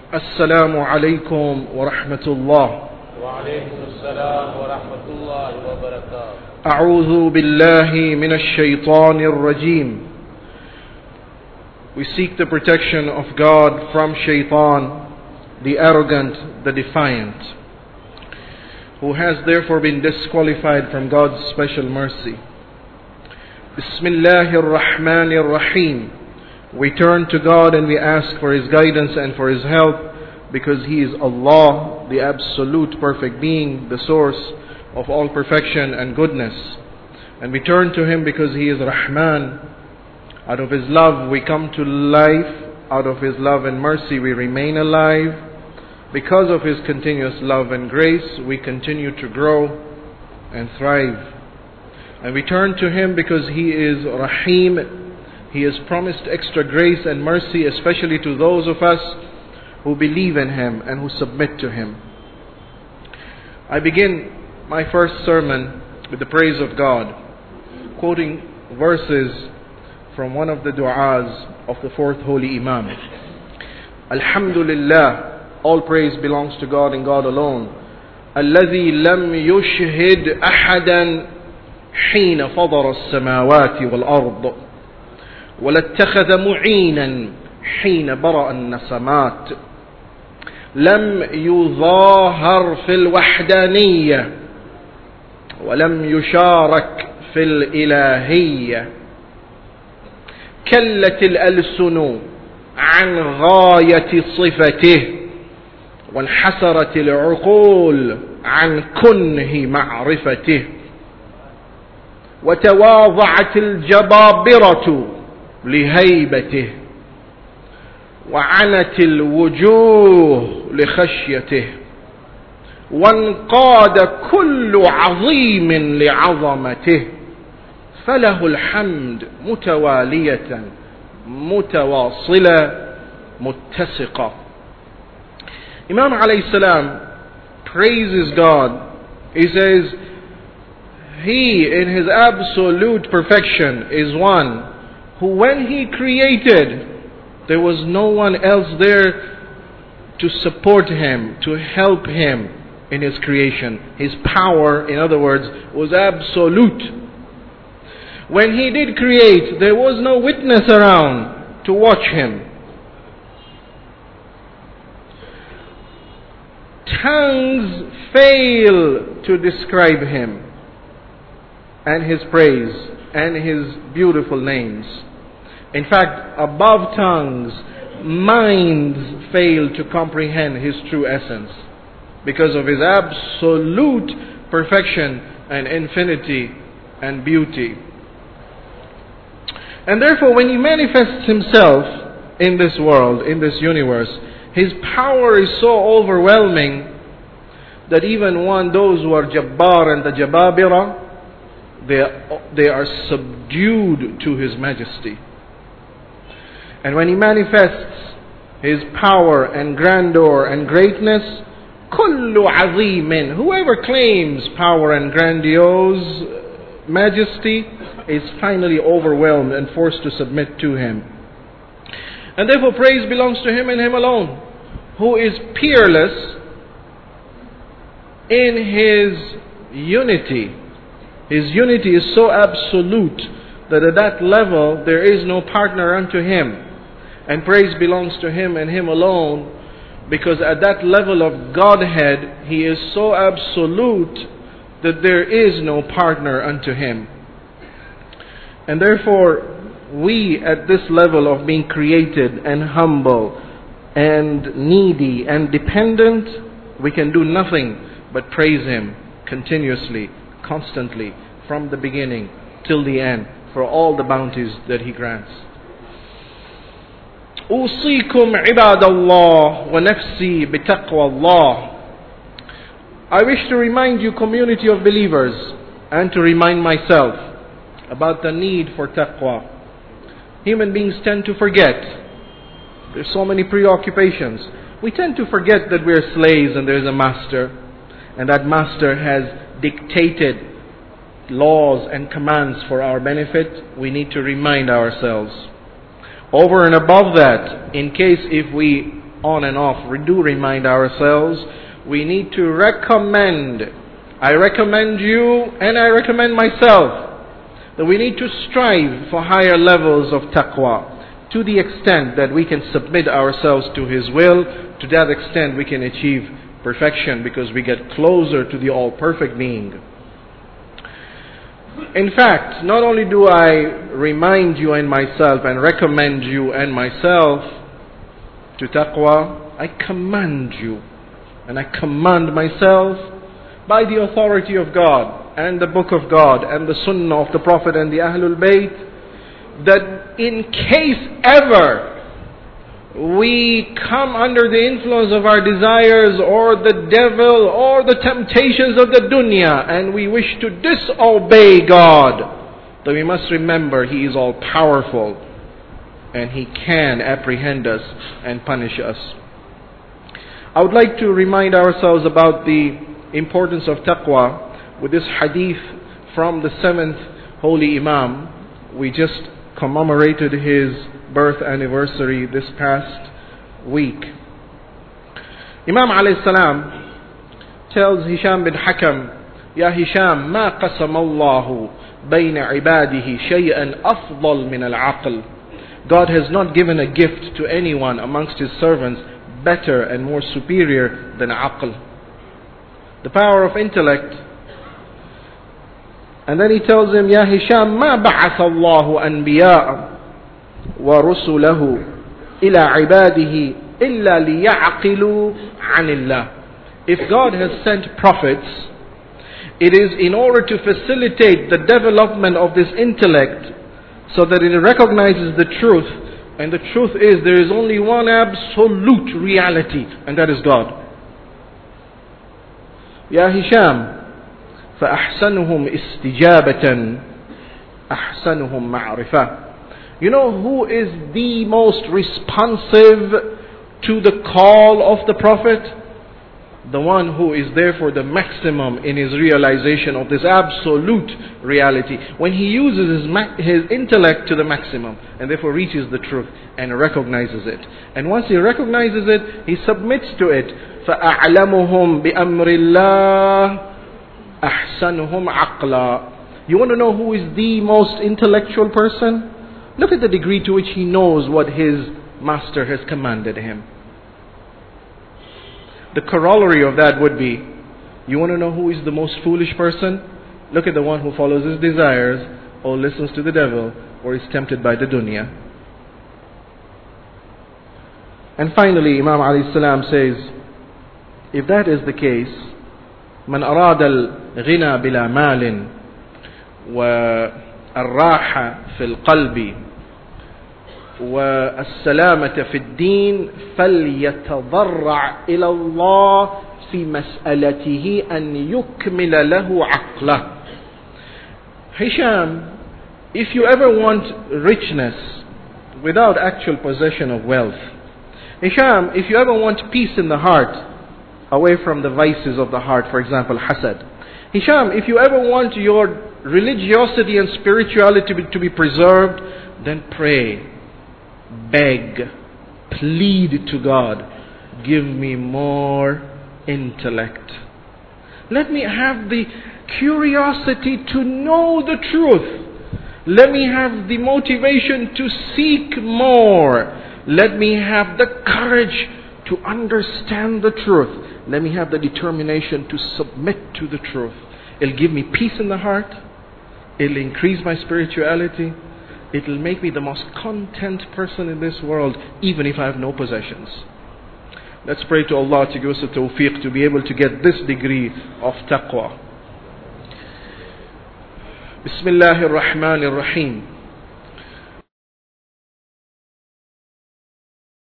السلام عليكم ورحمة الله. وعليكم السلام ورحمة الله وبركاته. أعوذ بالله من الشيطان الرجيم. We seek the protection of God from Shaitan, the arrogant, the defiant, who has therefore been disqualified from God's special mercy. Bismillahir Rahmanir Rahim. We turn to God and we ask for His guidance and for His help, because He is Allah, the absolute perfect being, the source of all perfection and goodness. And we turn to Him because He is Rahman. Out of His love we come to life. Out of His love and mercy we remain alive. Because of His continuous love and grace we continue to grow and thrive. And we turn to Him because He is Rahim. He has promised extra grace and mercy, especially to those of us who believe in Him and who submit to Him. I begin my first sermon with the praise of God, quoting verses from one of the du'as of the fourth holy Imam. Alhamdulillah, all praise belongs to God and God alone. الذي لم يشهد أحدا حين فضر السماوات والأرض ولا اتخذ معينا حين برأ النسمات لم يظاهر في الوحدانية ولم يشارك في الإلهية كلت الألسن عن غاية صفته وانحسرت العقول عن كنه معرفته وتواضعت الجبابرة لهيبته وعنت الوجوه لخشيته وانقاد كل عظيم لعظمته فله الحمد متوالية متواصلة متسقة. Imam alayhi salam praises God. He says He in His absolute perfection is one who, when He created, there was no one else there to support Him, to help Him in His creation. His power, in other words, was absolute. When He did create, there was no witness around to watch Him. Tongues fail to describe Him and His praise and His beautiful names. In fact, above tongues, minds fail to comprehend His true essence because of His absolute perfection and infinity and beauty. And therefore, when He manifests Himself in this world, in this universe, His power is so overwhelming that even those who are Jabbar and the Jababira, they are subdued to His majesty. And when He manifests His power and grandeur and greatness, kullu azimin, whoever claims power and grandiose majesty is finally overwhelmed and forced to submit to Him. And therefore praise belongs to Him and Him alone, who is peerless in His unity. His unity is so absolute that at that level there is no partner unto Him. And praise belongs to Him and Him alone, because at that level of Godhead He is so absolute that there is no partner unto Him. And therefore we at this level of being created and humble and needy and dependent, we can do nothing but praise Him continuously, constantly, from the beginning till the end, for all the bounties that He grants. أوصيكم عباد الله ونفسي بتقوى الله. I wish to remind you, community of believers, and to remind myself about the need for taqwa. Human beings tend to forget. There's so many preoccupations. We tend to forget that we're slaves and there's a master, and that master has dictated laws and commands for our benefit. We need to remind ourselves. Over and above that, in case if we on and off, we do remind ourselves, we need to recommend, I recommend you and I recommend myself, that we need to strive for higher levels of taqwa. To the extent that we can submit ourselves to His will, to that extent we can achieve perfection, because we get closer to the all-perfect being. In fact, not only do I remind you and myself and recommend you and myself to taqwa, I command you and I command myself by the authority of God and the Book of God and the Sunnah of the Prophet and the Ahlul Bayt, that in case ever we come under the influence of our desires or the devil or the temptations of the dunya and we wish to disobey God, then we must remember He is all powerful and He can apprehend us and punish us. I would like to remind ourselves about the importance of taqwa with this hadith from the 7th Holy Imam. We just commemorated his birth anniversary this past week. Imam alayhi salam tells Hisham bin Hakam, Ya Hisham, ma qasam Allahu bayna ibadihi shay'an afdal min al-aql. God has not given a gift to anyone amongst His servants better and more superior than aql, the power of intellect. And then he tells him, Ya Hisham, ma ba'atha Allahu anbiya'a wa rusulahu ila ibadihi illa liya'qilu anillah. If God has sent prophets, it is in order to facilitate the development of this intellect so that it recognizes the truth. And the truth is, there is only one absolute reality, and that is God. Ya Hisham, فَأَحْسَنُهُمْ إِسْتِجَابَةً أَحْسَنُهُمْ مَعْرِفَةً. You know who is the most responsive to the call of the Prophet? The one who is therefore the maximum in his realization of this absolute reality. When he uses his intellect to the maximum and therefore reaches the truth and recognizes it. And once he recognizes it, he submits to it. فَأَعْلَمُهُمْ بِأَمْرِ اللَّهِ أَحْسَنُهُمْ عَقْلًا. You want to know who is the most intellectual person? Look at the degree to which he knows what his master has commanded him. The corollary of that would be, you want to know who is the most foolish person? Look at the one who follows his desires, or listens to the devil, or is tempted by the dunya. And finally, Imam alayhi salam says, if that is the case, من أراد الغنى بلا مال والراحة في القلب والسلامة في الدين فليتضرع إلى الله في مسألته أن يكمل له عقله. Hisham, if you ever want richness without actual possession of wealth, Hisham, if you ever want peace in the heart, away from the vices of the heart, for example, hasad. Hisham, if you ever want your religiosity and spirituality to be preserved, then pray, beg, plead to God, give me more intellect. Let me have the curiosity to know the truth. Let me have the motivation to seek more. Let me have the courage to understand the truth. Let me have the determination to submit to the truth. It'll give me peace in the heart. It'll increase my spirituality. It'll make me the most content person in this world, even if I have no possessions. Let's pray to Allah to give us the tawfiq to be able to get this degree of taqwa. Bismillahir Rahmanir Rahim.